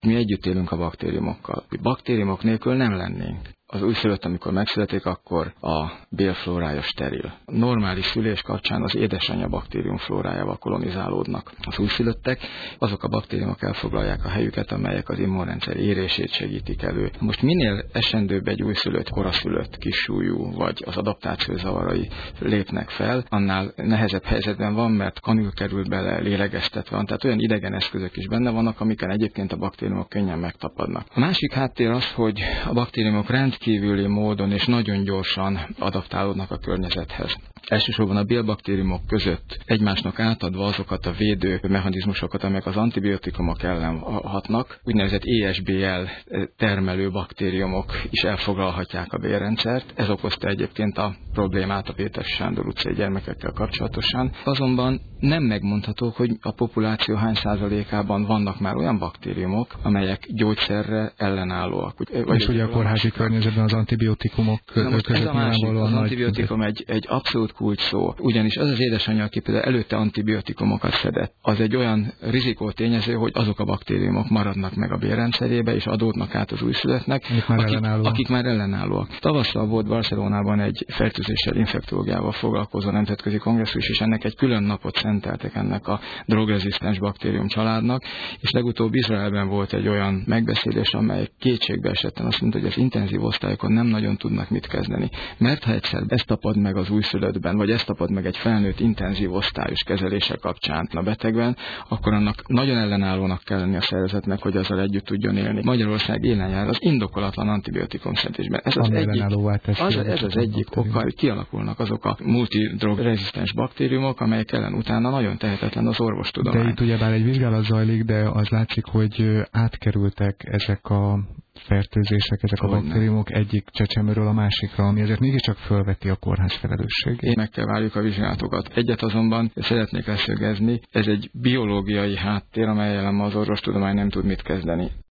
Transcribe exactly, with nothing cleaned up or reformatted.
Mi együtt élünk a baktériumokkal. Baktériumok nélkül nem lennénk. Az újszülött, amikor megszületik, akkor a bélflórája steril. A normális szülés kapcsán az édesanyja baktériumflórájával kolonizálódnak az újszülöttek. Azok a baktériumok elfoglalják a helyüket, amelyek az immunrendszer érését segítik elő. Most minél esendőbb egy újszülött, koraszülött, kissúlyú, vagy az adaptáció zavarai lépnek fel, annál nehezebb helyzetben van, mert kanül kerül bele, lélegeztetve van. Tehát olyan idegen eszközök is benne vannak, amiken egyébként a baktériumok könnyen megtapadnak. A másik háttér az, hogy a baktériumok rendkívüli módon és nagyon gyorsan adaptálódnak a környezethez. Elsősorban a bélbaktériumok között egymásnak átadva azokat a védő mechanizmusokat, amelyek az antibiotikumok ellen hatnak, úgynevezett E S B L termelő baktériumok is elfoglalhatják a bélrendszert. Ez okozta egyébként a problémát a Péter Sándor utcai gyermekekkel kapcsolatosan. Azonban nem megmondható, hogy a populáció hány százalékában vannak már olyan baktériumok, amelyek gyógyszerre ellenállóak. Vagy és ugye a kórházi környezetben az antibiotikumok között ez a másik, az nagy... antibiotikum egy, egy abszolút kulcs szó, ugyanis az az édesanyja, aki például előtte antibiotikumokat szedett, az egy olyan rizikó tényező, hogy azok a baktériumok maradnak meg a bélrendszerébe, és adódnak át az újszülöttnek, már akik, ellenállóak. akik már ellenállóak. Tavasszal volt Barcelonában egy fertőzéssel, infektológiával foglalkozó nemzetközi kongresszus, és ennek egy külön napot szenteltek ennek a drogrezisztens baktérium családnak, és legutóbb Izraelben volt egy olyan megbeszélés, amely kétségbe esetten azt mondta, hogy az intenzív osztályokon nem nagyon tudnak mit kezdeni. Mert ha egyszer ezt tapad meg az újszülöttben, vagy ezt tapad meg egy felnőtt intenzív osztályos kezelése kapcsán a betegben, akkor annak nagyon ellenállónak kell lenni a szervezetnek, hogy azzal együtt tudjon élni. Magyarország élen jár az indokolatlan antibiotikum szedésben. Ez az egyik, az, ez az egyik oka, hogy kialakulnak azok a multidrog-rezisztens baktériumok, amelyek ellen utána nagyon tehetetlen az orvostudomány. De itt ugyebár egy vizsgálat zajlik, de az látszik, hogy átkerültek ezek a fertőzések, ezek a baktériumok egyik csecsemőről a másikra, ami ezért mégiscsak fölveti a kórház felelősségét. Meg kell várjuk a vizsgálatokat. Egyet azonban szeretnék leszögezni, ez egy biológiai háttér, amellyel az orvostudomány nem tud mit kezdeni.